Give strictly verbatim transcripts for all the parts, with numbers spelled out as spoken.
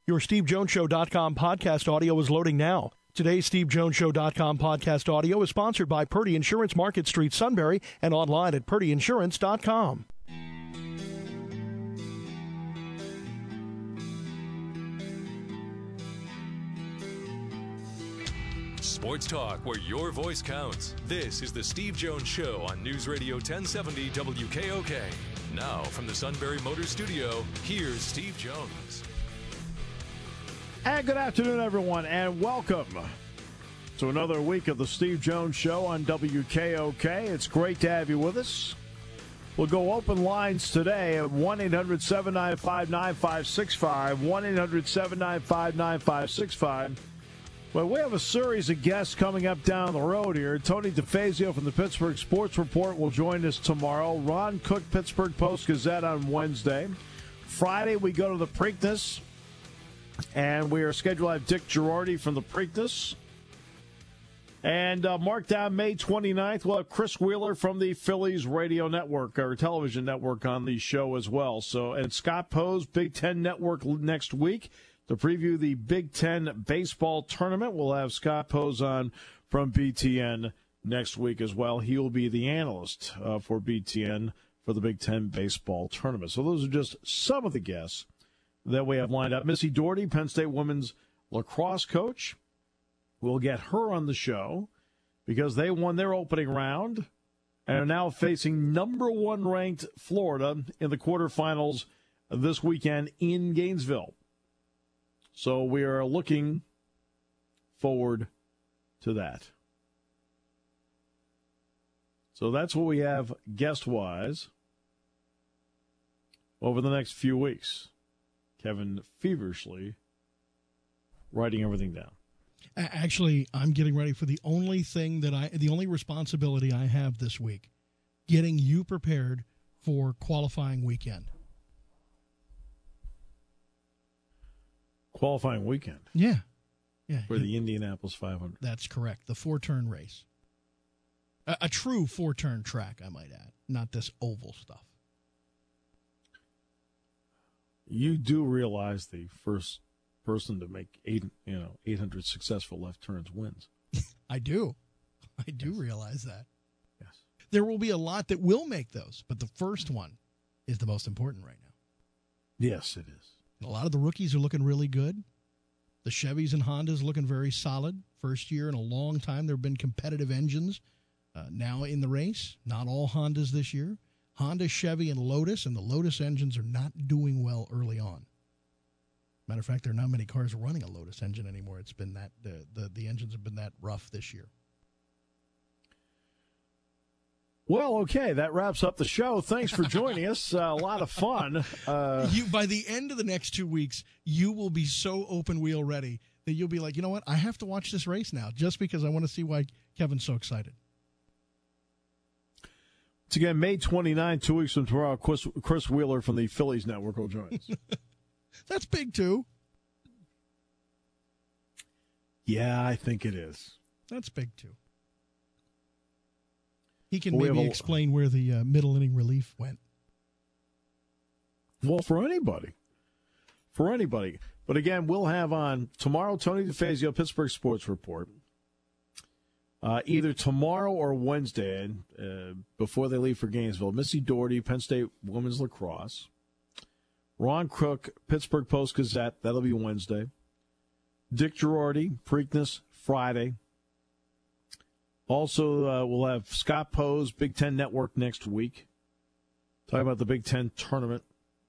Your Steve Jones Show dot com podcast audio is loading now. Today's Steve Jones Show dot com podcast audio is sponsored by Purdy Insurance, Market Street, Sunbury, and online at Purdy Insurance dot com. Sports talk where your voice counts. This is the Steve Jones Show on News Radio ten seventy W K O K. Now, from the Sunbury Motor Studio, here's Steve Jones. And good afternoon, everyone, and welcome to another week of the Steve Jones Show on W K O K. It's great to have you with us. We'll go open lines today at one eight hundred seven nine five nine five six five, one eight hundred seven nine five nine five six five. Well, we have a series of guests coming up down the road here. Tony DeFazio from the Pittsburgh Sports Report will join us tomorrow. Ron Cook, Pittsburgh Post-Gazette on Wednesday. Friday, we go to the Preakness. And we are scheduled to have Dick Girardi from the Preakness. And uh, mark down May twenty-ninth, we'll have Chris Wheeler from the Phillies Radio Network, or television network, on the show as well. So, and Scott Pose, Big Ten Network next week to preview the Big Ten baseball tournament. We'll have Scott Pose on from B T N next week as well. He will be the analyst uh, for B T N for the Big Ten baseball tournament. So those are just some of the guests that we have lined up. Missy Doherty, Penn State women's lacrosse coach. We'll get her on the show because they won their opening round and are now facing number one ranked Florida in the quarterfinals this weekend in Gainesville. So we are looking forward to that. So that's what we have guest-wise over the next few weeks. Kevin feverishly writing everything down. Actually, I'm getting ready for the only thing that I, the only responsibility I have this week, getting you prepared for qualifying weekend. Qualifying weekend? Yeah. Yeah. For the Indianapolis five hundred. That's correct. The four-turn race. A, a true four-turn track, I might add, not this oval stuff. You do realize the first person to make eight, you know, eight hundred successful left turns wins. I do. I do yes. realize that. Yes. There will be a lot that will make those, but the first one is the most important right now. Yes, it is. And a lot of the rookies are looking really good. The Chevys and Hondas looking very solid. First year in a long time, there have been competitive engines uh, now in the race. Not all Hondas this year. Honda, Chevy, and Lotus, and the Lotus engines are not doing well early on. Matter of fact, there are not many cars running a Lotus engine anymore. It's been that the the, the engines have been that rough this year. Well, okay, that wraps up the show. Thanks for joining us. Uh, a lot of fun. Uh, you by the end of the next two weeks, you will be so open wheel ready that you'll be like, you know what? I have to watch this race now just because I want to see why Kevin's so excited. Once again, May twenty-ninth, two weeks from tomorrow, Chris, Chris Wheeler from the Phillies Network will join us. That's big, too. Yeah, I think it is. That's big, too. He can well, maybe a, explain where the uh, middle inning relief went. Well, for anybody. For anybody. But again, we'll have on tomorrow Tony DeFazio, Pittsburgh Sports Report. Uh, either tomorrow or Wednesday, uh, before they leave for Gainesville, Missy Doherty, Penn State women's lacrosse. Ron Cook, Pittsburgh Post-Gazette, that'll be Wednesday. Dick Girardi, Preakness, Friday. Also, uh, we'll have Scott Pose, Big Ten Network next week. Talking about the Big Ten tournament.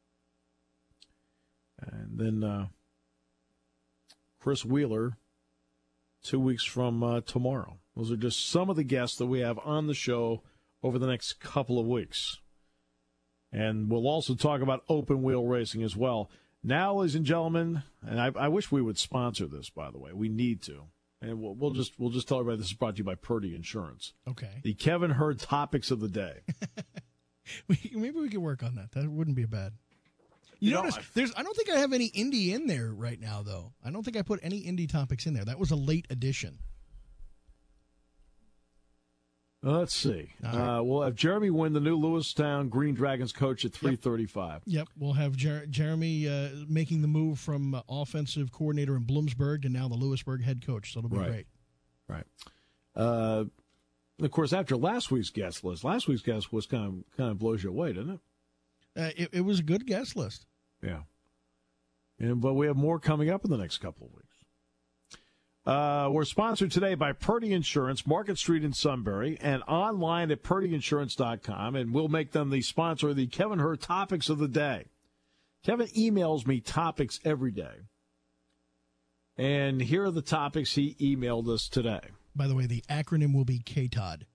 And then uh, Chris Wheeler, two weeks from uh, tomorrow. Those are just some of the guests that we have on the show over the next couple of weeks. And we'll also talk about open wheel racing as well. Now, ladies and gentlemen, and I, I wish we would sponsor this, by the way. We need to. And we'll, we'll just we'll just tell everybody this is brought to you by Purdy Insurance. Okay. The Kevin Hurd topics of the day. Maybe we could work on that. That wouldn't be bad. You, you notice, know, there's. I don't think I have any Indy in there right now, though. I don't think I put any Indy topics in there. That was a late addition. Let's see. Right. Uh, we'll have Jeremy Wynn, the new Lewistown Green Dragons coach, at three thirty-five. Yep. yep. We'll have Jer- Jeremy uh, making the move from uh, offensive coordinator in Bloomsburg to now the Lewisburg head coach. So it'll be right. great. Right. Uh, of course, after last week's guest list, last week's guest was kind of kind of blows you away, didn't it? Uh, it, it was a good guest list. Yeah. And but we have more coming up in the next couple of weeks. Uh, we're sponsored today by Purdy Insurance, Market Street in Sunbury, and online at purdy insurance dot com, and we'll make them the sponsor of the Kevin Hurt Topics of the Day. Kevin emails me topics every day, and here are the topics he emailed us today. By the way, the acronym will be K T O D.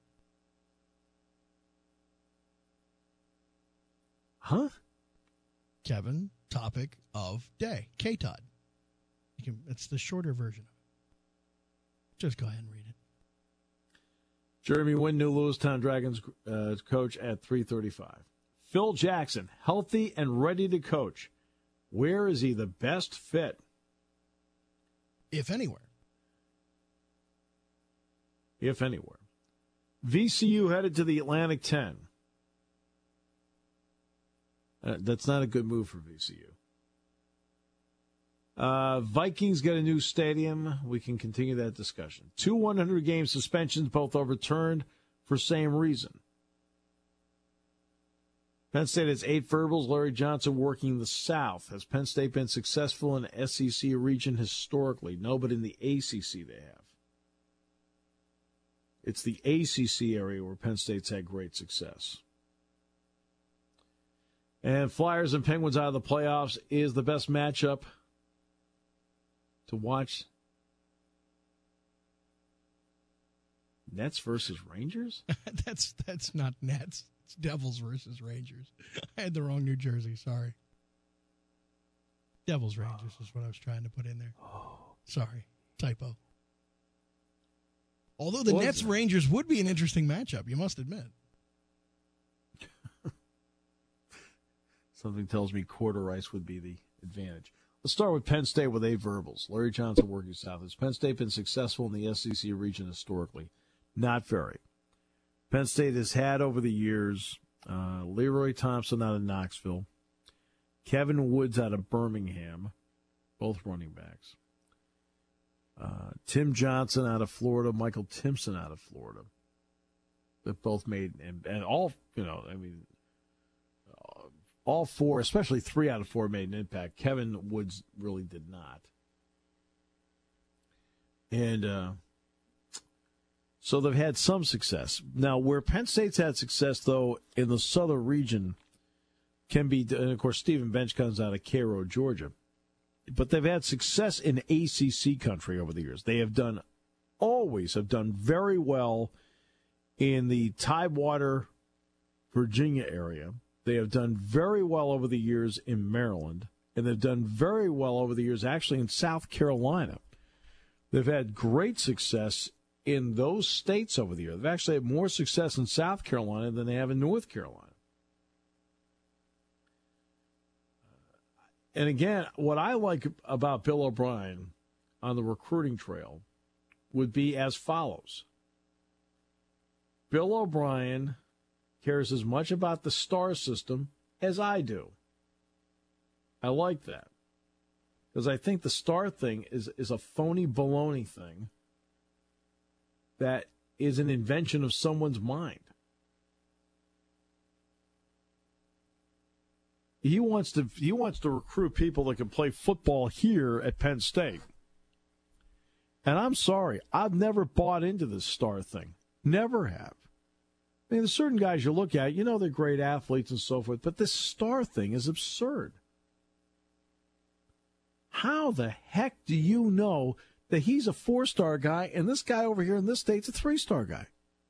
Huh? Kevin, topic of day, K T O D. You can, it's the shorter version of it. Just go ahead and read it. Jeremy Wynn, new Lewistown Dragons uh, coach at three thirty-five. Phil Jackson, healthy and ready to coach. Where is he the best fit? If anywhere. If anywhere. V C U headed to the Atlantic ten. Uh, that's not a good move for V C U. Uh, Vikings get a new stadium. We can continue that discussion. Two one hundred game suspensions, both overturned for same reason. Penn State has eight verbals. Larry Johnson working the South. Has Penn State been successful in the S E C region historically? No, but in the A C C they have. It's the A C C area where Penn State's had great success. And Flyers and Penguins out of the playoffs is the best matchup to watch. Nets versus Rangers? that's that's not Nets. It's Devils versus Rangers. I had the wrong New Jersey. Sorry. Devils Rangers is what I was trying to put in there. Sorry. Typo. Although the Nets Rangers would be an interesting matchup, you must admit. Something tells me quarter ice would be the advantage. Let's start with Penn State with eight verbals. Larry Johnson working South. Has Penn State been successful in the S E C region historically? Not very. Penn State has had over the years uh, Leroy Thompson out of Knoxville, Kevin Woods out of Birmingham, both running backs. Uh, Tim Johnson out of Florida, Michael Timpson out of Florida. They've both made, and, and all, you know, I mean, all four, especially three out of four, made an impact. Kevin Woods really did not. And uh, so they've had some success. Now, where Penn State's had success, though, in the southern region can be, and of course, Stephen Bench comes out of Cairo, Georgia. But they've had success in A C C country over the years. They have done, always have done very well in the Tidewater, Virginia area. They have done very well over the years in Maryland, and they've done very well over the years actually in South Carolina. They've had great success in those states over the years. They've actually had more success in South Carolina than they have in North Carolina. And again, what I like about Bill O'Brien on the recruiting trail would be as follows. Bill O'Brien cares as much about the star system as I do. I like that. Because I think the star thing is, is a phony baloney thing that is an invention of someone's mind. He wants to he wants to recruit people that can play football here at Penn State. And I'm sorry, I've never bought into this star thing. Never have. I mean, there's certain guys you look at, you know they're great athletes and so forth, but this star thing is absurd. How the heck do you know that he's a four-star guy and this guy over here in this state's a three-star guy?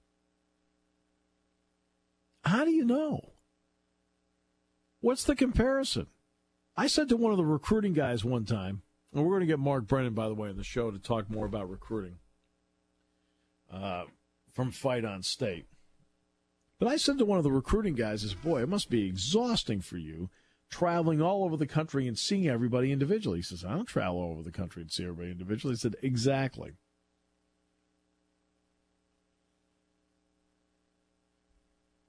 How do you know? What's the comparison? I said to one of the recruiting guys one time, and we're going to get Mark Brennan, by the way, on the show to talk more about recruiting uh, from Fight on State. But I said to one of the recruiting guys, I said, boy, it must be exhausting for you traveling all over the country and seeing everybody individually. He says, I don't travel all over the country and see everybody individually. I said, exactly.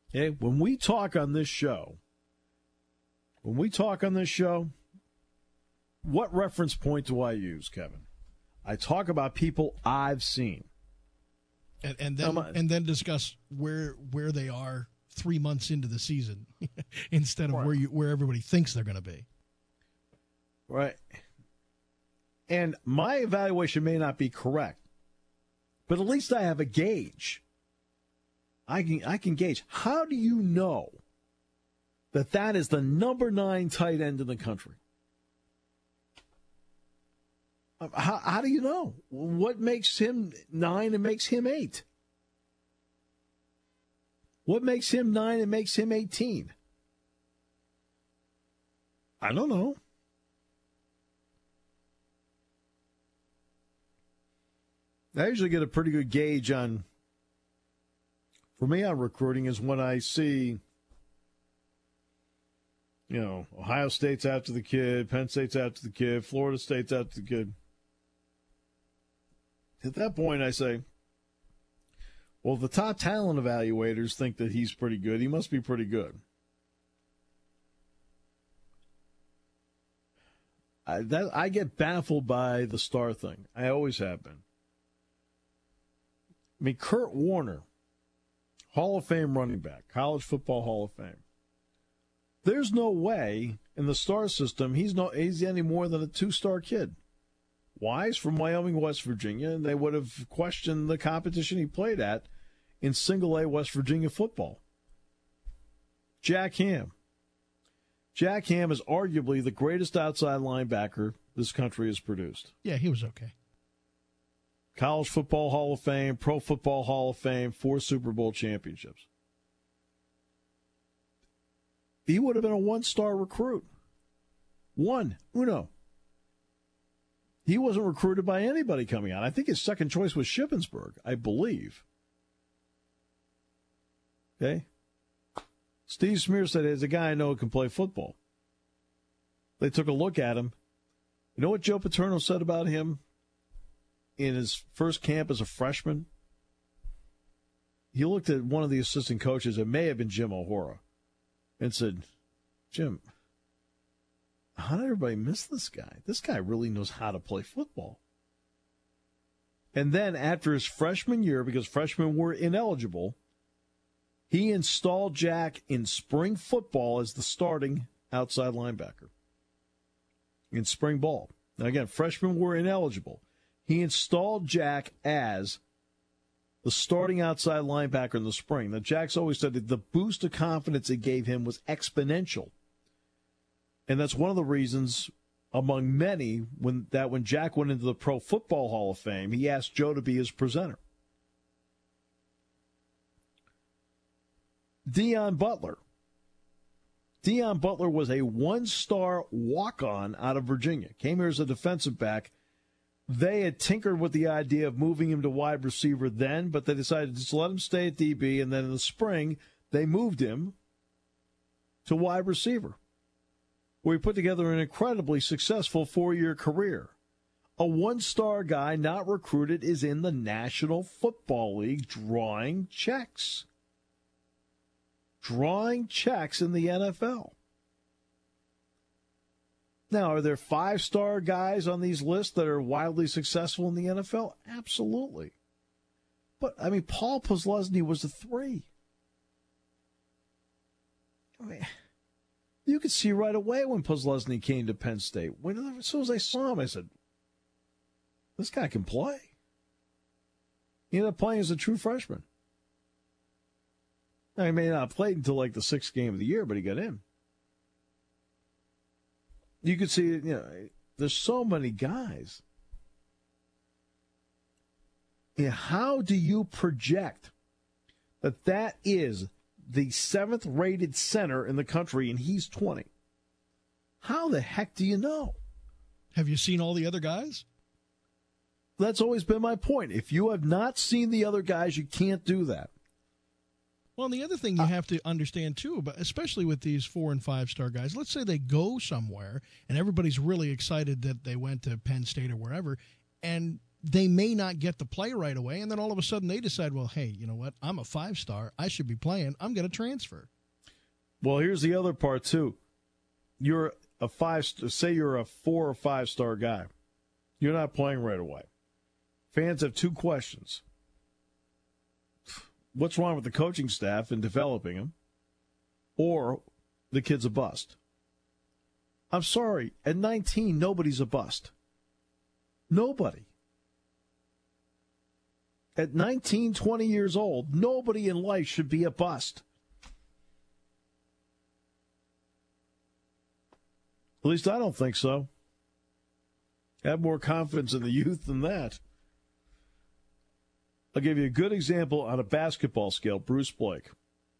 Okay, when we talk on this show, when we talk on this show, what reference point do I use, Kevin? I talk about people I've seen. And, and then I, and then discuss where where they are three months into the season instead of right. where you where everybody thinks they're going to be. Right. And my evaluation may not be correct, but at least I have a gauge. I can I can gauge. How do you know that that is the number nine tight end in the country? How, how do you know? What makes him nine and makes him eight? What makes him nine and makes him eighteen? I don't know. I usually get a pretty good gauge on, for me on recruiting, is when I see, you know, Ohio State's after the kid, Penn State's after the kid, Florida State's after the kid. At that point, I say, well, the top talent evaluators think that he's pretty good. He must be pretty good. I, that, I get baffled by the star thing. I always have been. I mean, Kurt Warner, Hall of Fame running back, College Football Hall of Fame. There's no way in the star system he's no he's any more than a two-star kid. Why? He's from Wyoming, West Virginia, and they would have questioned the competition he played at in single-A West Virginia football. Jack Ham. Jack Ham is arguably the greatest outside linebacker this country has produced. Yeah, he was okay. College Football Hall of Fame, Pro Football Hall of Fame, four Super Bowl championships. He would have been a one-star recruit. One, uno. He wasn't recruited by anybody coming out. I think his second choice was Shippensburg, I believe. Okay? Steve Smear said, there's a guy I know who can play football. They took a look at him. You know what Joe Paterno said about him in his first camp as a freshman? He looked at one of the assistant coaches, it may have been Jim O'Hara, and said, Jim, how did everybody miss this guy? This guy really knows how to play football. And then after his freshman year, because freshmen were ineligible, he installed Jack in spring football as the starting outside linebacker in spring ball. Now, again, freshmen were ineligible. He installed Jack as the starting outside linebacker in the spring. Now, Jack's always said that the boost of confidence it gave him was exponential. And that's one of the reasons, among many, when that when Jack went into the Pro Football Hall of Fame, he asked Joe to be his presenter. Deion Butler. Deion Butler was a one-star walk-on out of Virginia. Came here as a defensive back. They had tinkered with the idea of moving him to wide receiver then, but they decided to just let him stay at D B, and then in the spring, they moved him to wide receiver, where he put together an incredibly successful four-year career. A one-star guy not recruited is in the National Football League drawing checks. Drawing checks in the N F L. Now, are there five-star guys on these lists that are wildly successful in the N F L? Absolutely. But, I mean, Paul Posluszny was a three. I mean, you could see right away when Posluszny came to Penn State. When, as soon as I saw him, I said, this guy can play. He ended up playing as a true freshman. Now, he may not have played until like the sixth game of the year, but he got in. You could see, you know, there's so many guys. Yeah, how do you project that that is the seventh rated center in the country and he's twenty? How the heck do you know? Have you seen all the other guys? That's always been my point. If you have not seen the other guys, you can't do that. Well, and the other thing you have to understand, too, but especially with these four- and five-star guys, let's say they go somewhere, and everybody's really excited that they went to Penn State or wherever, and they may not get the play right away, and then all of a sudden they decide, well, hey, you know what? I'm a five-star. I should be playing. I'm going to transfer. Well, here's the other part, too. You're a five. Say you're a four or five-star guy. You're not playing right away. Fans have two questions. What's wrong with the coaching staff in developing him? Or the kid's a bust. I'm sorry. At nineteen, nobody's a bust. Nobody. At nineteen, twenty years old, nobody in life should be a bust. At least I don't think so. I have more confidence in the youth than that. I'll give you a good example on a basketball scale, Bruce Blake.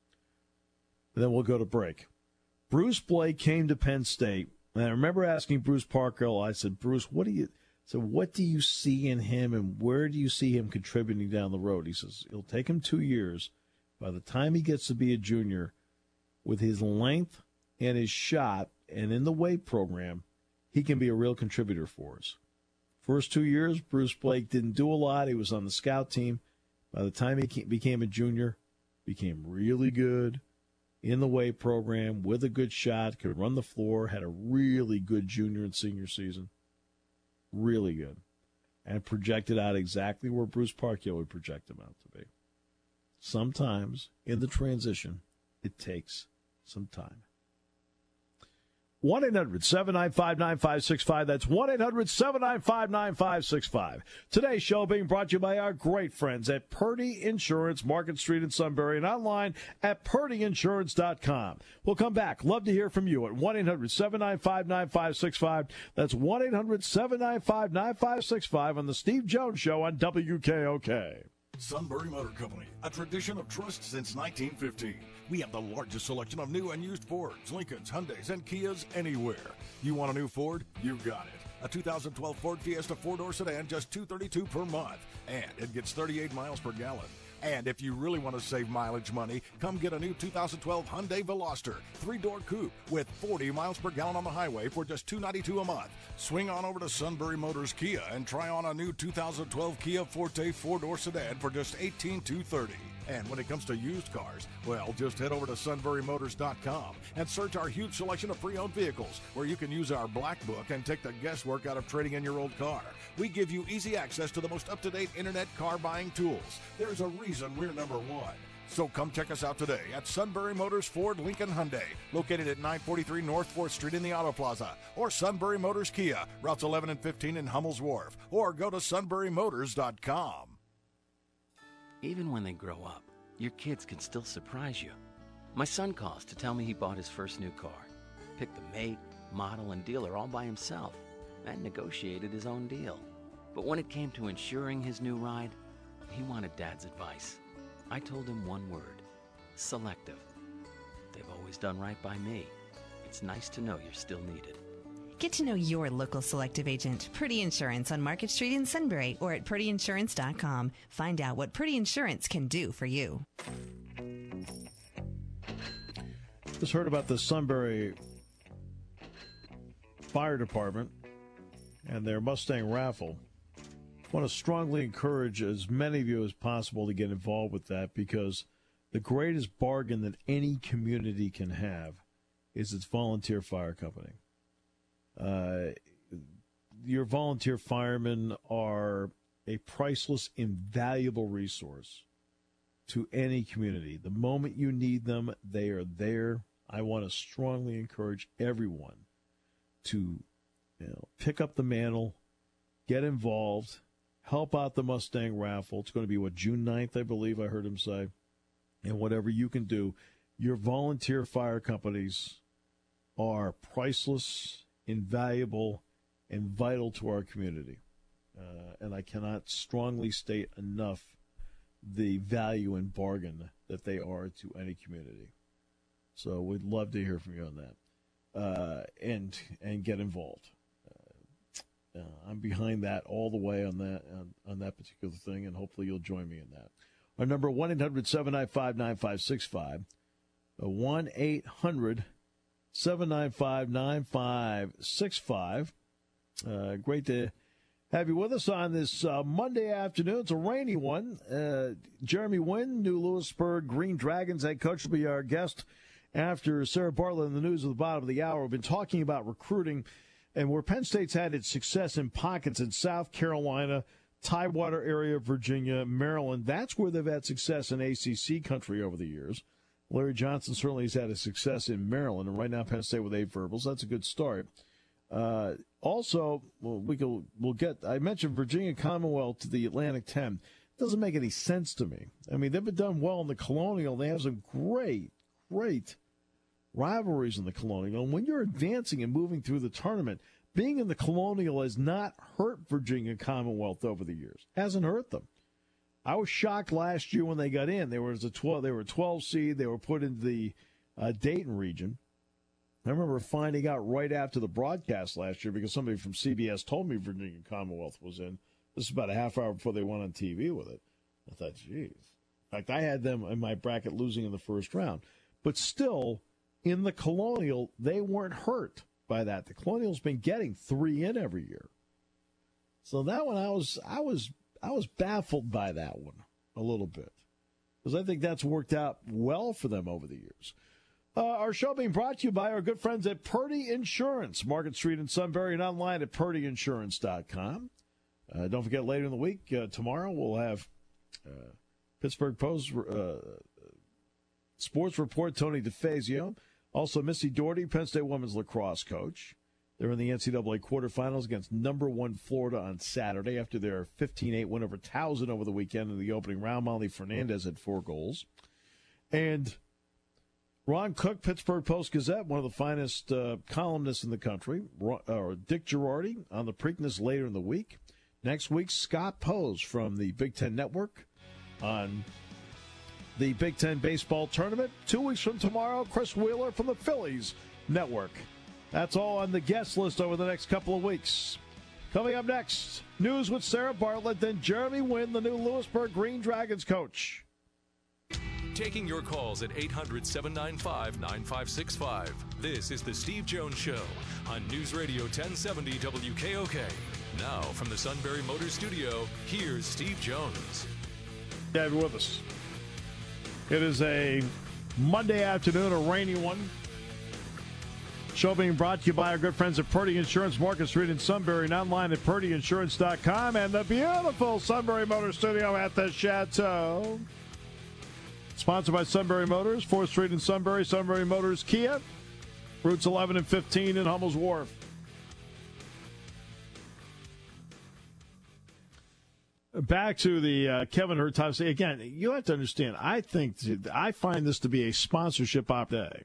And then we'll go to break. Bruce Blake came to Penn State, and I remember asking Bruce Parkhill, I said, Bruce, what do you so what do you see in him, and where do you see him contributing down the road? He says, it'll take him two years. By the time he gets to be a junior, with his length and his shot and in the weight program, he can be a real contributor for us. First two years, Bruce Blake didn't do a lot. He was on the scout team. By the time he became a junior, became really good in the weight program with a good shot, could run the floor, had a really good junior and senior season. Really good. And projected out exactly where Bruce Parkhill would project him out to be. Sometimes in the transition, it takes some time. one eight hundred seven nine five nine five six five. That's one eight hundred seven nine five nine five six five. Today's show being brought to you by our great friends at Purdy Insurance, Market Street in Sunbury, and online at purdy insurance dot com. We'll come back. Love to hear from you at one eight hundred seven nine five nine five six five. That's one eight hundred seven nine five nine five six five on the Steve Jones Show on W K O K. Sunbury Motor Company, a tradition of trust since nineteen fifteen. We have the largest selection of new and used Fords, Lincolns, Hyundais, and Kias anywhere. You want a new Ford? You got it. A two thousand twelve Ford Fiesta four-door sedan, just two hundred thirty-two dollars per month. And it gets thirty-eight miles per gallon. And if you really want to save mileage money, come get a new two thousand twelve Hyundai Veloster, three-door coupe with forty miles per gallon on the highway for just two hundred ninety-two dollars a month. Swing on over to Sunbury Motors Kia and try on a new two thousand twelve Kia Forte four-door sedan for just eighteen thousand two hundred thirty dollars. And when it comes to used cars, well, just head over to sunbury motors dot com and search our huge selection of pre-owned vehicles, where you can use our black book and take the guesswork out of trading in your old car. We give you easy access to the most up-to-date internet car buying tools. There's a reason we're number one. So come check us out today at Sunbury Motors Ford Lincoln Hyundai, located at nine forty-three North fourth Street in the Auto Plaza, or Sunbury Motors Kia, routes eleven and fifteen in Hummel's Wharf, or go to sunbury motors dot com. Even when they grow up, your kids can still surprise you. My son calls to tell me he bought his first new car, picked the make, model, and dealer all by himself, and negotiated his own deal. But when it came to insuring his new ride, he wanted Dad's advice. I told him one word: Selective. They've always done right by me. It's nice to know you're still needed. Get to know your local Selective agent, Purdy Insurance, on Market Street in Sunbury, or at purdy insurance dot com. Find out what Purdy Insurance can do for you. Just heard about the Sunbury Fire Department and their Mustang raffle. I want to strongly encourage as many of you as possible to get involved with that, because the greatest bargain that any community can have is its volunteer fire company. Uh, your volunteer firemen are a priceless, invaluable resource to any community. The moment you need them, they are there. I want to strongly encourage everyone to, you know, pick up the mantle, get involved, help out the Mustang raffle. It's going to be, what, June ninth, I believe I heard him say. And whatever you can do, your volunteer fire companies are priceless, invaluable, and vital to our community. Uh, and I cannot strongly state enough the value and bargain that they are to any community. So we'd love to hear from you on that, uh, and and get involved. Uh, uh, I'm behind that all the way on that on, on that particular thing, and hopefully you'll join me in that. Our number, one eight hundred seven nine five nine five six five, one eight hundred seven nine five nine five six five. Uh, great to have you with us on this uh, Monday afternoon. It's a rainy one. Uh, Jeremy Wynn, new Lewisburg Green Dragons head coach, will be our guest after Sarah Bartlett in the news at the bottom of the hour. We've been talking about recruiting and where Penn State's had its success in pockets in South Carolina, Tidewater area, Virginia, Maryland. That's where they've had success in A C C country over the years. Larry Johnson certainly has had a success in Maryland, and right now Penn State with eight verbals. That's a good start. Uh, also, well, we can, we'll get, I mentioned Virginia Commonwealth to the Atlantic ten. It doesn't make any sense to me. I mean, they've been done well in the Colonial. They have some great, great rivalries in the Colonial. And when you're advancing and moving through the tournament, being in the Colonial has not hurt Virginia Commonwealth over the years. Hasn't hurt them. I was shocked last year when they got in. They were as a twelve. They were a twelve seed. They were put into the uh, Dayton region. I remember finding out right after the broadcast last year because somebody from C B S told me Virginia Commonwealth was in. This is about a half hour before they went on T V with it. I thought, geez. In fact, I had them in my bracket losing in the first round. But still, in the Colonial, they weren't hurt by that. The Colonial's been getting three in every year. So that one, I was, I was, I was baffled by that one a little bit because I think that's worked out well for them over the years. Uh, our show being brought to you by our good friends at Purdy Insurance, Market Street in Sunbury, and online at purdy insurance dot com. Uh, don't forget, later in the week, uh, tomorrow, we'll have uh, Pittsburgh Post uh, Sports Report, Tony DeFazio. Also, Missy Doherty, Penn State women's lacrosse coach. They're in the N C double A quarterfinals against number one Florida on Saturday after their fifteen eight win over Towson over the weekend in the opening round. Molly Fernandez had four goals. And Ron Cook, Pittsburgh Post-Gazette, one of the finest uh, columnists in the country. Or Dick Girardi on the Preakness later in the week. Next week, Scott Pose from the Big Ten Network on the Big Ten Baseball Tournament. Two weeks from tomorrow, Chris Wheeler from the Phillies Network. That's all on the guest list over the next couple of weeks. Coming up next, news with Sarah Bartlett, then Jeremy Wynn, the new Lewisburg Green Dragons coach. Taking your calls at eight hundred, seven nine five, nine five six five. This is the Steve Jones Show on News Radio ten seventy W K O K. Now, from the Sunbury Motors Studio, here's Steve Jones. Yeah, you're with us. It is a Monday afternoon, a rainy one. Show being brought to you by our good friends at Purdy Insurance, Market Street in Sunbury, and online at purdy insurance dot com, and the beautiful Sunbury Motor Studio at the Chateau. Sponsored by Sunbury Motors, fourth Street in Sunbury, Sunbury Motors Kia, routes eleven and fifteen in Hummel's Wharf. Back to the uh, Kevin Hurt time. Again, you have to understand, I think, I find this to be a sponsorship op day.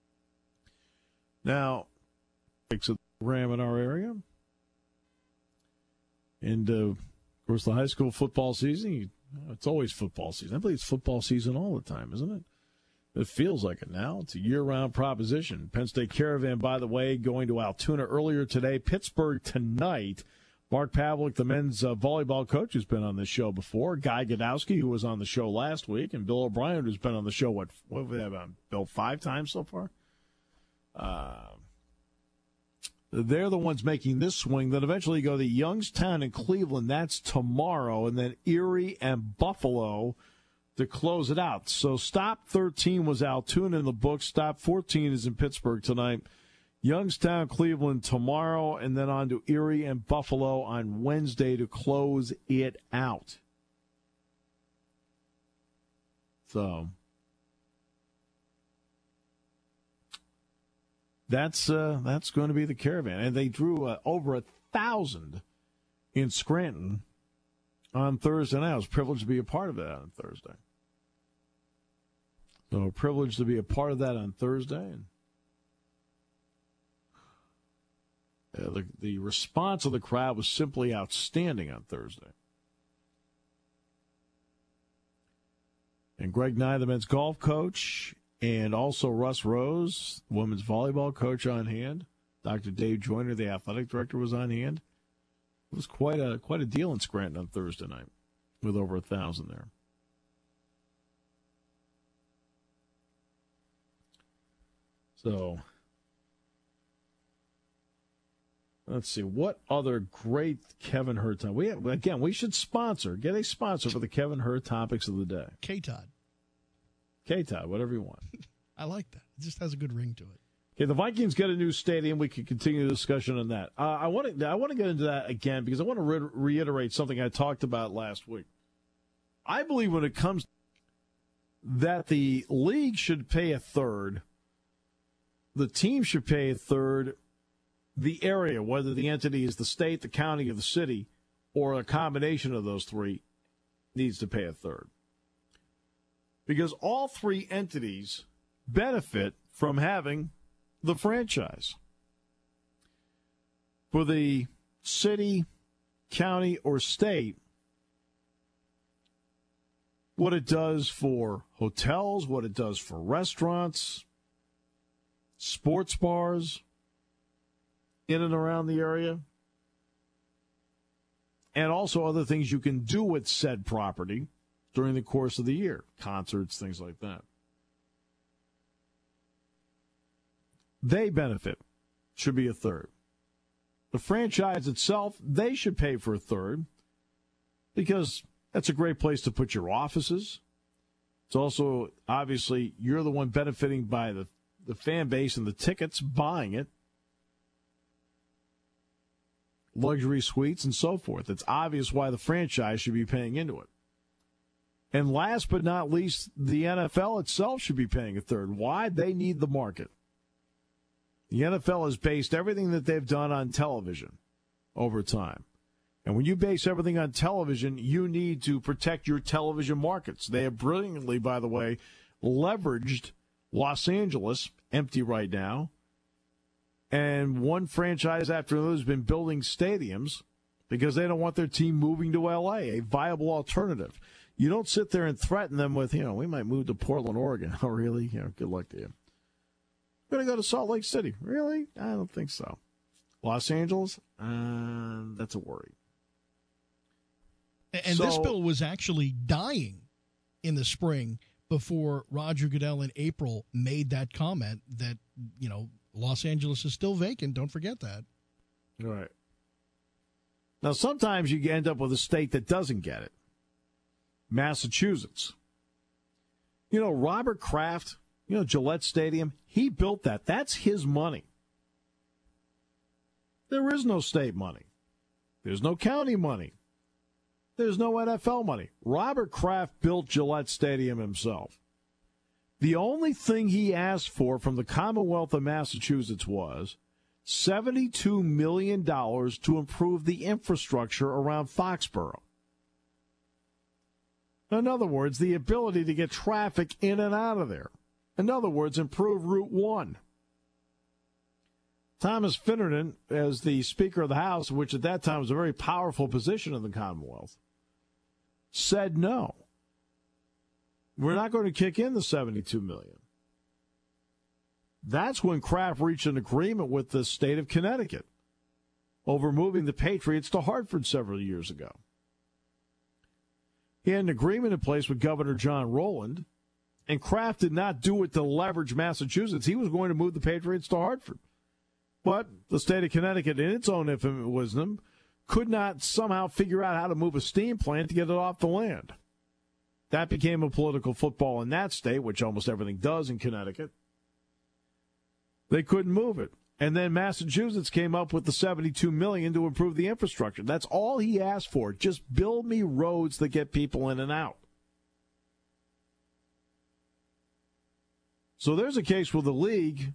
Now, it's a program in our area. And, uh, of course, the high school football season, you, it's always football season. I believe it's football season all the time, isn't it? It feels like it now. It's a year-round proposition. Penn State Caravan, by the way, going to Altoona earlier today. Pittsburgh tonight. Mark Pavlik, the men's uh, volleyball coach, who's been on this show before. Guy Godowski, who was on the show last week. And Bill O'Brien, who's been on the show, what, what have we have on, Bill, five times so far? Uh, they're the ones making this swing. Then eventually go to Youngstown and Cleveland. That's tomorrow. And then Erie and Buffalo to close it out. So stop thirteen was Altoona in the book. Stop fourteen is in Pittsburgh tonight. Youngstown, Cleveland tomorrow, and then on to Erie and Buffalo on Wednesday to close it out. So that's uh, that's going to be the Caravan. And they drew uh, over a thousand in Scranton on Thursday night. I was privileged to be a part of that on Thursday. So privileged to be a part of that on Thursday. And Uh, the, the response of the crowd was simply outstanding on Thursday. And Greg Nye, the men's golf coach, and also Russ Rose, the women's volleyball coach, on hand. Doctor Dave Joyner, the athletic director, was on hand. It was quite a quite a deal in Scranton on Thursday night, with over a thousand there. So Let's see. What other great Kevin Hurt topics? We have, again, we should sponsor. Get a sponsor for the Kevin Hurt topics of the day. K-Todd. K-Todd, whatever you want. I like that. It just has a good ring to it. Okay, the Vikings get a new stadium. We can continue the discussion on that. Uh, I want to I want to get into that again because I want to re- reiterate something I talked about last week. I believe when it comes that the league should pay a third, the team should pay a third, the area, whether the entity is the state, the county, or the city, or a combination of those three, needs to pay a third. Because all three entities benefit from having the franchise. For the city, county, or state, what it does for hotels, what it does for restaurants, sports bars in and around the area, and also other things you can do with said property during the course of the year, concerts, things like that. They benefit, should be a third. The franchise itself, they should pay for a third because that's a great place to put your offices. It's also, obviously, you're the one benefiting by the, the fan base and the tickets, buying it. Luxury suites and so forth. It's obvious why the franchise should be paying into it. And last but not least, the N F L itself should be paying a third. Why? They need the market. The N F L has based everything that they've done on television over time. And when you base everything on television, you need to protect your television markets. They have brilliantly, by the way, leveraged Los Angeles, empty right now, and one franchise after another has been building stadiums because they don't want their team moving to L A, a viable alternative. You don't sit there and threaten them with, you know, we might move to Portland, Oregon. Oh, really? You know, good luck to you. We're going to go to Salt Lake City. Really? I don't think so. Los Angeles? Uh, that's a worry. And so, this bill was actually dying in the spring before Roger Goodell in April made that comment that, you know, Los Angeles is still vacant. Don't forget that. All right. Now, sometimes you end up with a state that doesn't get it. Massachusetts. You know, Robert Kraft, you know, Gillette Stadium, he built that. That's his money. There is no state money. There's no county money. There's no N F L money. Robert Kraft built Gillette Stadium himself. The only thing he asked for from the Commonwealth of Massachusetts was seventy-two million dollars to improve the infrastructure around Foxborough. In other words, the ability to get traffic in and out of there. In other words, improve Route one. Thomas Finnerton, as the Speaker of the House, which at that time was a very powerful position in the Commonwealth, said no. We're not going to kick in the seventy-two million dollars. That's when Kraft reached an agreement with the state of Connecticut over moving the Patriots to Hartford several years ago. He had an agreement in place with Governor John Rowland, and Kraft did not do it to leverage Massachusetts. He was going to move the Patriots to Hartford. But the state of Connecticut, in its own infamous wisdom, could not somehow figure out how to move a steam plant to get it off the land. That became a political football in that state, which almost everything does in Connecticut. They couldn't move it. And then Massachusetts came up with the seventy-two million dollars to improve the infrastructure. That's all he asked for. Just build me roads that get people in and out. So there's a case where the league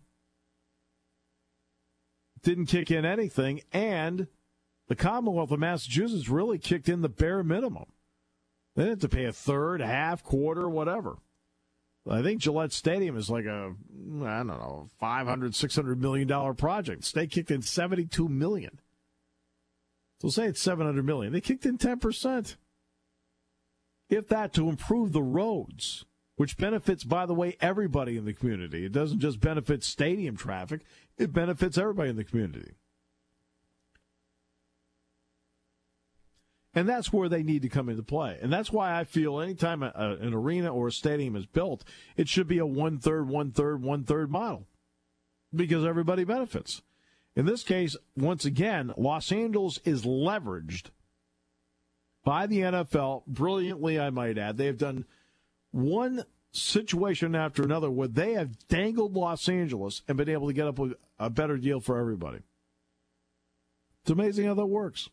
didn't kick in anything, and the Commonwealth of Massachusetts really kicked in the bare minimum. They didn't have to pay a third, half, quarter, whatever. I think Gillette Stadium is like a, I don't know, five hundred, six hundred million dollars project. The state kicked in seventy-two million dollars. So say it's seven hundred million dollars. They kicked in ten percent. If that, to improve the roads, which benefits, by the way, everybody in the community. It doesn't just benefit stadium traffic. It benefits everybody in the community. And that's where they need to come into play. And that's why I feel anytime a, a, an arena or a stadium is built, it should be a one-third, one-third, one-third model because everybody benefits. In this case, once again, Los Angeles is leveraged by the N F L, brilliantly, I might add. They have done one situation after another where they have dangled Los Angeles and been able to get up with a better deal for everybody. It's amazing how that works.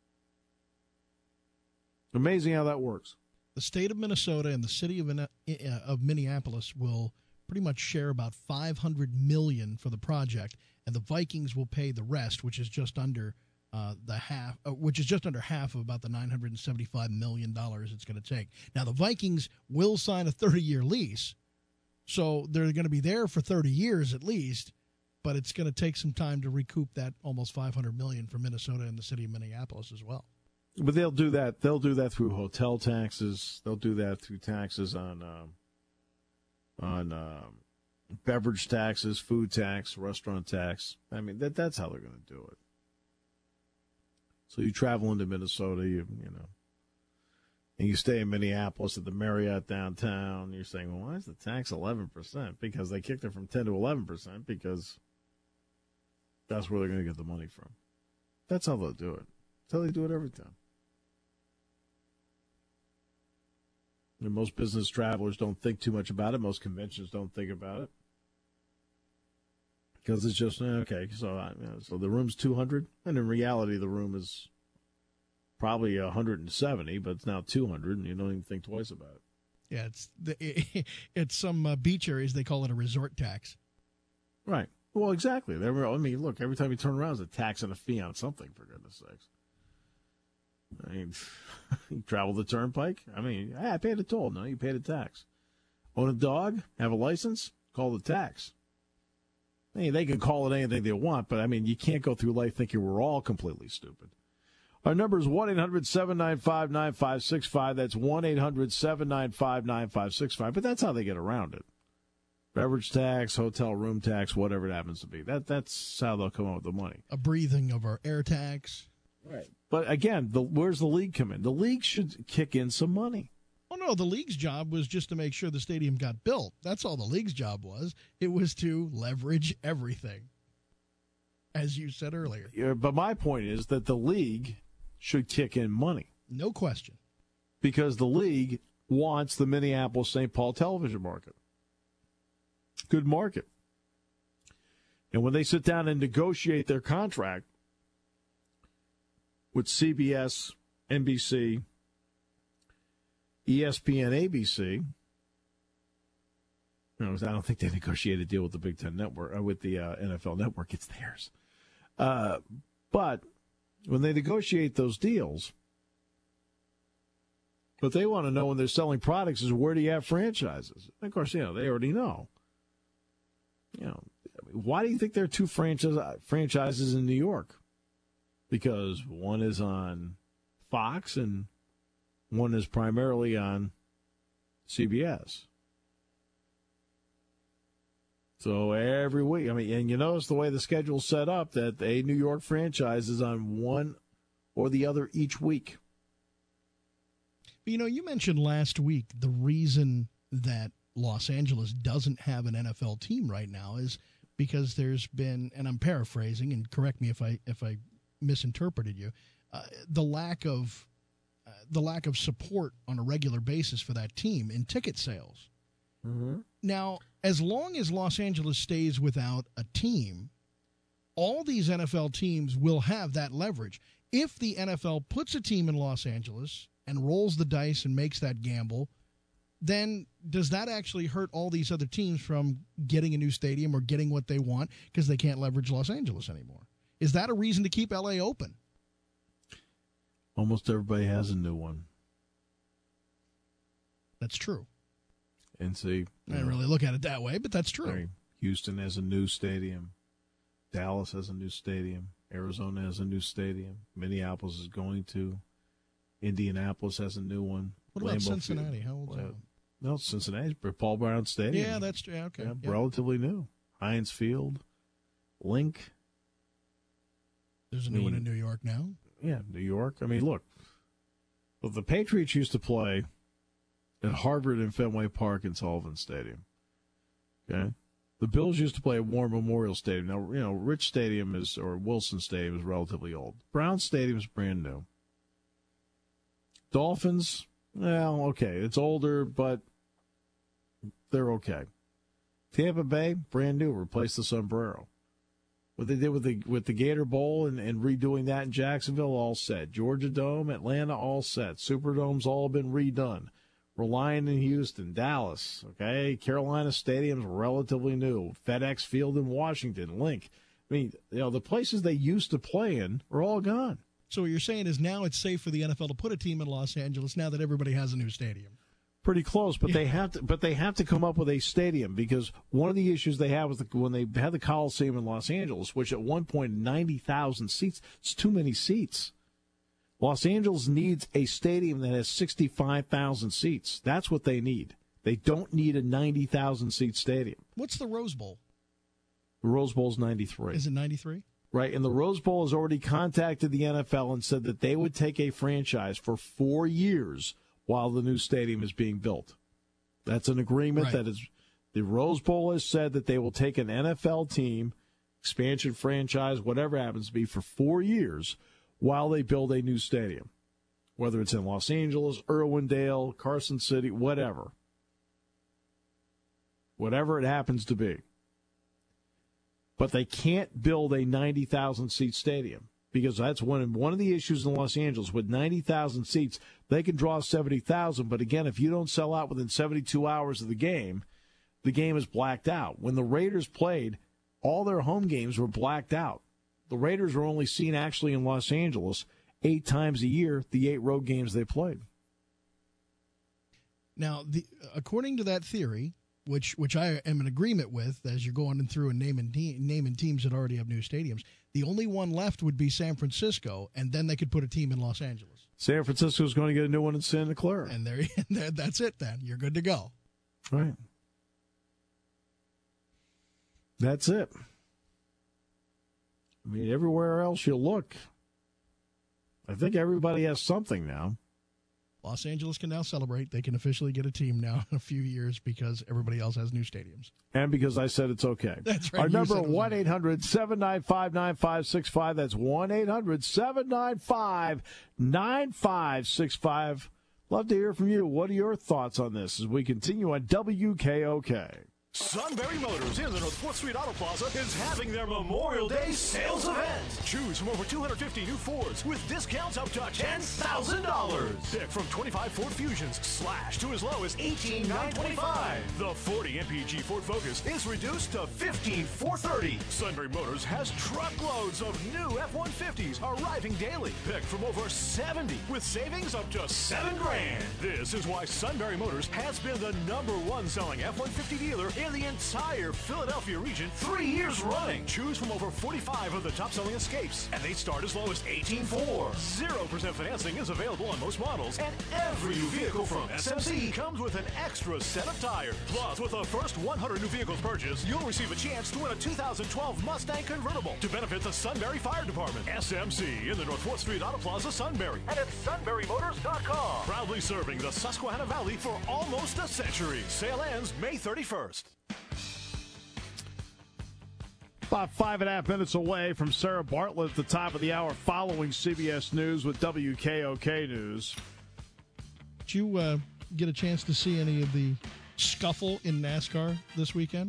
Amazing how that works. The state of Minnesota and the city of, of Minneapolis will pretty much share about five hundred million dollars for the project, and the Vikings will pay the rest, which is just under uh, the half, uh, which is just under half of about the nine hundred seventy-five million dollars it's going to take. Now, the Vikings will sign a thirty-year lease, so they're going to be there for thirty years at least, but it's going to take some time to recoup that almost five hundred million dollars for Minnesota and the city of Minneapolis as well. But they'll do that. They'll do that through hotel taxes. They'll do that through taxes on um, on um, beverage taxes, food tax, restaurant tax. I mean, that that's how they're going to do it. So you travel into Minnesota, you you know, and you stay in Minneapolis at the Marriott downtown. You're saying, well, why is the tax eleven percent? Because they kicked it from ten to eleven percent because that's where they're going to get the money from. That's how they'll do it. That's how they do it every time. And most business travelers don't think too much about it. Most conventions don't think about it. Because it's just, okay, so I, you know, so the room's two hundred, and in reality the room is probably one hundred seventy, but it's now two hundred, and you don't even think twice about it. Yeah, it's the, it, it's some uh, beach areas, they call it a resort tax. Right. Well, exactly. They're, I mean, look, every time you turn around, there's a tax and a fee on something, for goodness sakes. I mean, you travel the turnpike? I mean, hey, I paid a toll. No, you paid a tax. Own a dog? Have a license? Call the tax. I mean, they can call it anything they want, but, I mean, you can't go through life thinking we're all completely stupid. Our number is one eight hundred seven nine five nine five six five. That's one eight hundred seven nine five nine five six five. But that's how they get around it. Beverage tax, hotel room tax, whatever it happens to be. That That's how they'll come up with the money. A breathing of our air tax. Right. But, again, the, where's the league come in? The league should kick in some money. Oh, no, the league's job was just to make sure the stadium got built. That's all the league's job was. It was to leverage everything, as you said earlier. Yeah, but my point is that the league should kick in money. No question. Because the league wants the Minneapolis-Saint Paul television market. Good market. And when they sit down and negotiate their contract with C B S, N B C, E S P N, A B C. You know, I don't think they negotiated a deal with the Big Ten Network, uh, with the uh, N F L Network. It's theirs. Uh, but when they negotiate those deals, what they want to know when they're selling products is, where do you have franchises? And of course, you know, they already know. You know, why do you think there are two franchise, franchises in New York? Because one is on Fox and one is primarily on C B S. So every week, I mean, and you notice the way the schedule's set up, that a New York franchise is on one or the other each week. You know, you mentioned last week the reason that Los Angeles doesn't have an N F L team right now is because there's been, and I'm paraphrasing, and correct me if I if I misinterpreted you, uh, the lack of uh, the lack of support on a regular basis for that team in ticket sales. Mm-hmm. Now, as long as Los Angeles stays without a team, all these N F L teams will have that leverage. If the N F L puts a team in Los Angeles and rolls the dice and makes that gamble, then does that actually hurt all these other teams from getting a new stadium or getting what they want because they can't leverage Los Angeles anymore? Is that a reason to keep L A open? Almost everybody has a new one. That's true. And see, I didn't really look at it that way, but that's true. Right. Houston has a new stadium. Dallas has a new stadium. Arizona has a new stadium. Minneapolis is going to. Indianapolis has a new one. What about Lambeau Cincinnati? Field. How old's that? No, Cincinnati's Paul Brown Stadium. Yeah, that's true. Okay. Yeah, yeah. Relatively new. Heinz Field. Link. There's a I new mean, one in New York now. Yeah, New York. I mean, look. Well, the Patriots used to play at Harvard and Fenway Park and Sullivan Stadium. Okay? The Bills used to play at War Memorial Stadium. Now, you know, Rich Stadium is, or Wilson Stadium is relatively old. Brown Stadium is brand new. Dolphins, well, okay, it's older, but they're okay. Tampa Bay, brand new, replaced the Sombrero. What they did with the with the Gator Bowl and, and redoing that in Jacksonville, all set. Georgia Dome, Atlanta, all set. Superdome's all been redone. Reliant in Houston, Dallas, okay. Carolina Stadium's relatively new. FedEx Field in Washington, Link. I mean, you know, the places they used to play in are all gone. So what you're saying is now it's safe for the N F L to put a team in Los Angeles now that everybody has a new stadium. Pretty close, but yeah. they have to. But they have to come up with a stadium because one of the issues they have was the, when they had the Coliseum in Los Angeles, which at one point ninety thousand seats. It's too many seats. Los Angeles needs a stadium that has sixty-five thousand seats. That's what they need. They don't need a ninety thousand seat stadium. What's the Rose Bowl? The Rose Bowl is ninety-three. Is it ninety-three? Right, and the Rose Bowl has already contacted the N F L and said that they would take a franchise for four years while the new stadium is being built. That's an agreement right. that is. The Rose Bowl has said that they will take an N F L team, expansion franchise, whatever happens to be, for four years while they build a new stadium, whether it's in Los Angeles, Irwindale, Carson City, whatever. Whatever it happens to be. But they can't build a ninety thousand seat stadium because that's one, one of the issues in Los Angeles. With ninety thousand seats, they can draw seventy thousand. But again, if you don't sell out within seventy-two hours of the game, the game is blacked out. When the Raiders played, all their home games were blacked out. The Raiders were only seen actually in Los Angeles eight times a year, the eight road games they played. Now, the, according to that theory, which which I am in agreement with, as you're going through and naming, te- naming teams that already have new stadiums, the only one left would be San Francisco, and then they could put a team in Los Angeles. San Francisco is going to get a new one in Santa Clara. And there, there, that's it then. You're good to go. Right. That's it. I mean, everywhere else you look, I think everybody has something now. Los Angeles can now celebrate. They can officially get a team now in a few years because everybody else has new stadiums. And because I said it's okay. That's right. Our number, one eight hundred seven nine five nine five six five. That's one eight hundred seven nine five nine five six five. Love to hear from you. What are your thoughts on this as we continue on W K O K? Sunbury Motors in the North fourth Street Auto Plaza is having their Memorial Day sales event. Choose from over two hundred fifty new Fords with discounts up to ten thousand dollars. Pick from twenty-five Ford Fusions, slash to as low as eighteen thousand nine hundred twenty-five dollars. The forty M P G Ford Focus is reduced to fifteen thousand four hundred thirty dollars. Sunbury Motors has truckloads of new F one fifties arriving daily. Pick from over seventy with savings up to seven grand. This is why Sunbury Motors has been the number one selling F one fifty dealer in the entire Philadelphia region three years running. Choose from over forty-five of the top-selling Escapes, and they start as low as eighteen thousand four hundred dollars. zero percent financing is available on most models, and every new vehicle from S M C comes with an extra set of tires. Plus, with the first one hundred new vehicles purchased, you'll receive a chance to win a two thousand twelve Mustang convertible to benefit the Sunbury Fire Department. S M C in the North fourth Street Auto Plaza, Sunbury, and at sunbury motors dot com. Proudly serving the Susquehanna Valley for almost a century. Sale ends May thirty-first. About five and a half minutes away from Sarah Bartlett at the top of the hour following C B S News with W K O K News. Did you uh, get a chance to see any of the scuffle in NASCAR this weekend?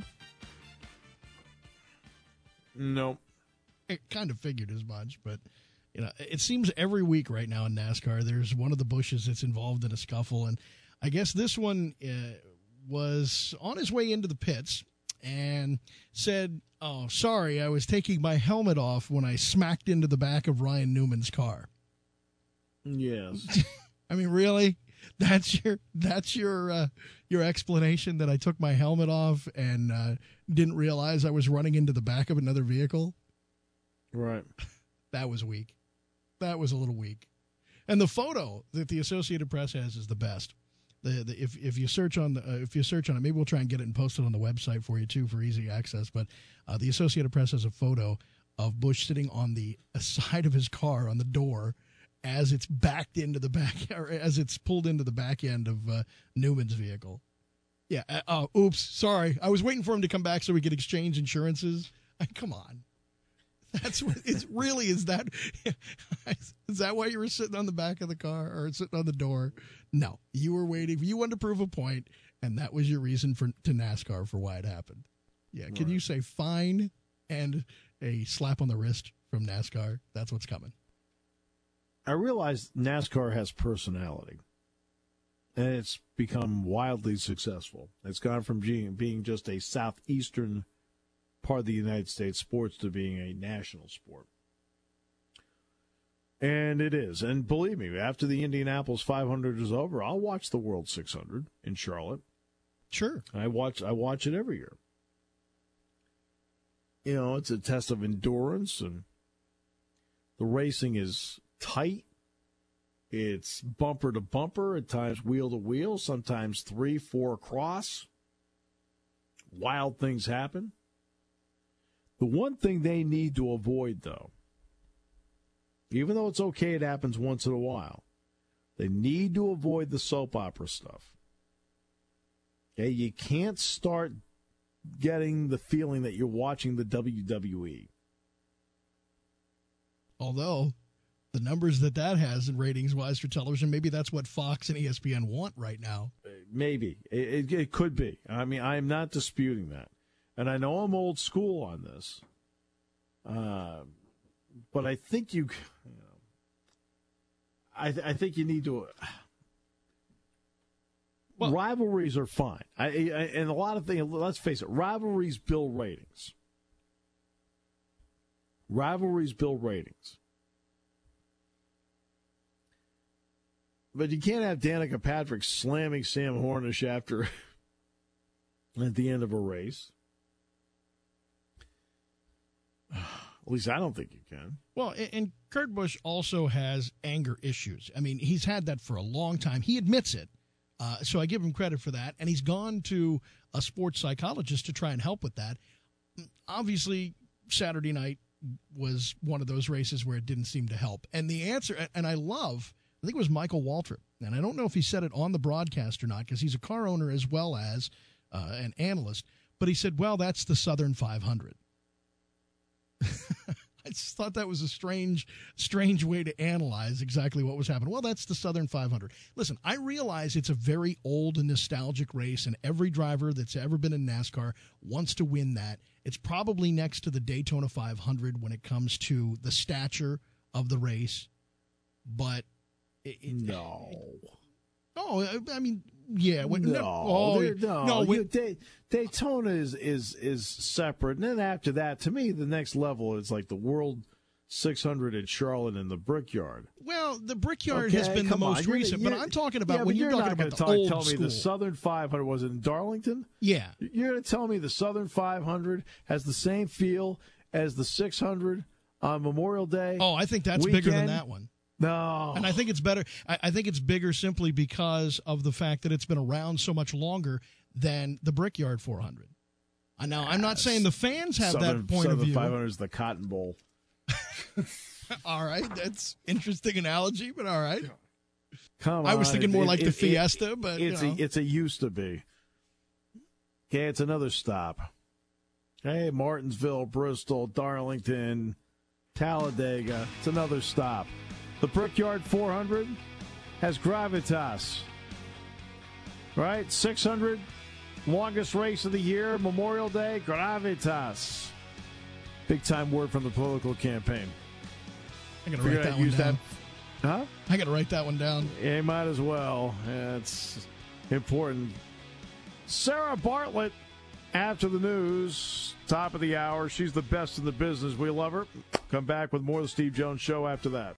No. It kind of figured as much, but you know, it seems every week right now in NASCAR there's one of the Bushes that's involved in a scuffle, and I guess this one uh, was on his way into the pits and said, "Oh, sorry, I was taking my helmet off when I smacked into the back of Ryan Newman's car." Yes. I mean, really? That's your that's your uh, your explanation that I took my helmet off and uh, didn't realize I was running into the back of another vehicle? Right. That was weak. That was a little weak. And the photo that the Associated Press has is the best. The, the if if you search on the uh, if you search on it, maybe we'll try and get it and post it on the website for you too for easy access. But uh, the Associated Press has a photo of Busch sitting on the side of his car on the door as it's backed into the back, or as it's pulled into the back end of uh, Newman's vehicle. Yeah. Uh, oh, oops. Sorry. I was waiting for him to come back so we could exchange insurances. I, come on. That's what it's really is that. Is that why you were sitting on the back of the car or sitting on the door? No, you were waiting. You wanted to prove a point, and that was your reason for to NASCAR for why it happened. Yeah. Can right. you say fine and a slap on the wrist from NASCAR? That's what's coming. I realize NASCAR has personality, and it's become wildly successful. It's gone from being, being just a southeastern part of the United States sports to being a national sport. And it is. And believe me, after the Indianapolis five hundred is over, I'll watch the World six hundred in Charlotte. Sure. I watch I watch it every year. You know, it's a test of endurance, and the racing is tight. It's bumper to bumper, at times wheel to wheel, sometimes three, four across. Wild things happen. The one thing they need to avoid, though, even though it's okay it happens once in a while, they need to avoid the soap opera stuff. Okay, you can't start getting the feeling that you're watching the W W E. Although the numbers that that has in ratings-wise for television, maybe that's what Fox and E S P N want right now. Maybe. It, it, it could be. I mean, I'm not disputing that. And I know I'm old school on this. Uh, but I think you, you know, I, I think you need to. Uh, well, rivalries are fine. I, I, and a lot of things, let's face it, rivalries build ratings. Rivalries build ratings. But you can't have Danica Patrick slamming Sam Hornish after at the end of a race. At least I don't think you can. Well, and Kurt Busch also has anger issues. I mean, he's had that for a long time. He admits it. Uh, so I give him credit for that. And he's gone to a sports psychologist to try and help with that. Obviously, Saturday night was one of those races where it didn't seem to help. And the answer, and I love, I think it was Michael Waltrip. And I don't know if he said it on the broadcast or not, because he's a car owner as well as uh, an analyst. But he said, well, that's the Southern five hundred. I just thought that was a strange, strange way to analyze exactly what was happening. Well, that's the Southern five hundred. Listen, I realize it's a very old and nostalgic race, and every driver that's ever been in NASCAR wants to win that. It's probably next to the Daytona five hundred when it comes to the stature of the race. But it, it, no. It, oh, I mean, yeah. When, no, no, oh, no. no when, you, Day, Daytona is, is is separate. And then after that, to me, the next level is like the World six hundred at Charlotte and the Brickyard. Well, the Brickyard okay, has been the most on. recent, you're, but I'm talking about yeah, when you're, you're talking about the talk, old tell school. me the Southern five hundred was in Darlington? Yeah. You're going to tell me the Southern five hundred has the same feel as the six hundred on Memorial Day? Oh, I think that's weekend? bigger than that one. No. And I think it's better. I, I think it's bigger simply because of the fact that it's been around so much longer than the Brickyard four hundred. Now, I'm not saying the fans have Southern, that point Southern of view. five hundred is the Cotton Bowl. All right. That's interesting analogy, but all right. Come on. I was thinking more it, like it, the it, Fiesta, it, but it's you know. a it's a used to be. Okay, it's another stop. Hey, Martinsville, Bristol, Darlington, Talladega. It's another stop. The Brickyard four hundred has gravitas. Right? six hundred, longest race of the year, Memorial Day, gravitas. Big time word from the political campaign. I got to write that one down. That, huh? I got to write that one down. Yeah, you might as well. Yeah, it's important. Sarah Bartlett, after the news, top of the hour. She's the best in the business. We love her. Come back with more of the Steve Jones Show after that.